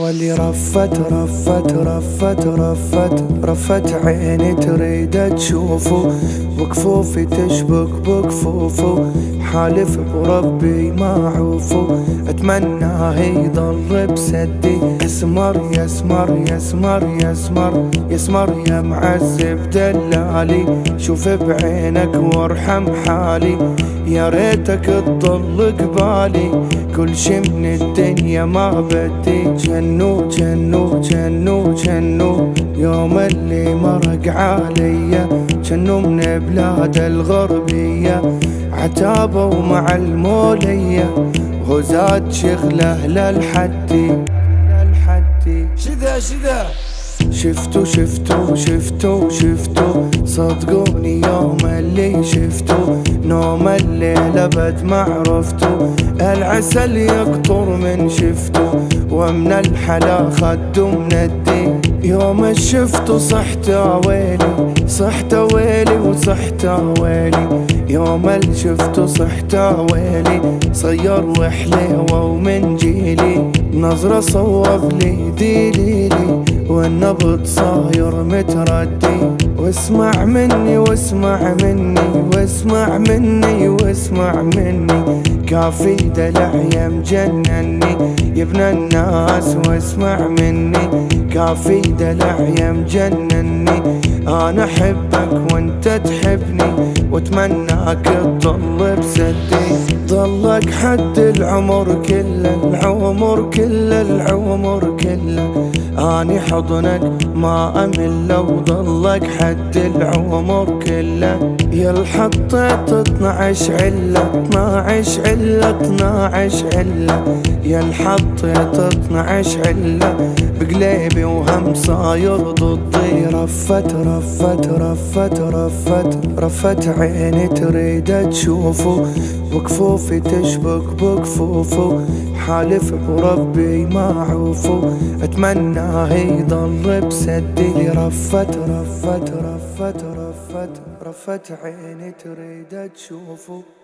واللي رفت عيني تريد تشوفه، وكفوفي تشبك بكفوفه، حالف بربي ما عوفه، اتمناه يضل بسدي. يسمر يسمر يسمر يسمر يسمر يا معذب دلالي، شوف بعينك وارحم حالي، يا ريتك تضل قبالي، كل شي من الدنيا ما بدي. جنو جنو جنو جنو يوم اللي مرق عليا، جنو من بلاد الغربية، عتابوا مع المولية، وهو زاد شغله للحدي. شذا شفتو صدقوني يوم اللي شفتو، نوم الليل ابد ما عرفتو، العسل يقطر من شفتو، ومن الحلا خدو من الدين. يوم شفتو صحت ويلي صحت ويلي وصحت ويلي، يوم شفتو صحت ويلي، صير وحليوه ومن جيلي، نظرة صوب لي ديليلي، والنبض صاير متردي. واسمع مني واسمع مني واسمع مني واسمع مني، كافي دلع يا مجنني يا ابن الناس، واسمع مني كافي دلع يا مجنني، انا احبك وانت تحبني، واتمناك تضل بسدي. ضلك حد العمر كله العمر كله العمر كله، اني حضنك ما امل، وضلك حد العمر كله. يا الحطيت 12 علة 12 علة 12 علة، يا الحطيت 12 علة بقليبي وهم صاير ضدي. رفت عيني تريد تشوفه، وكفوفي تشبك بكفوفه، حالف بربي ما عوفه، اتمناه يضل بسدي. رفت عيني تريد تشوفه.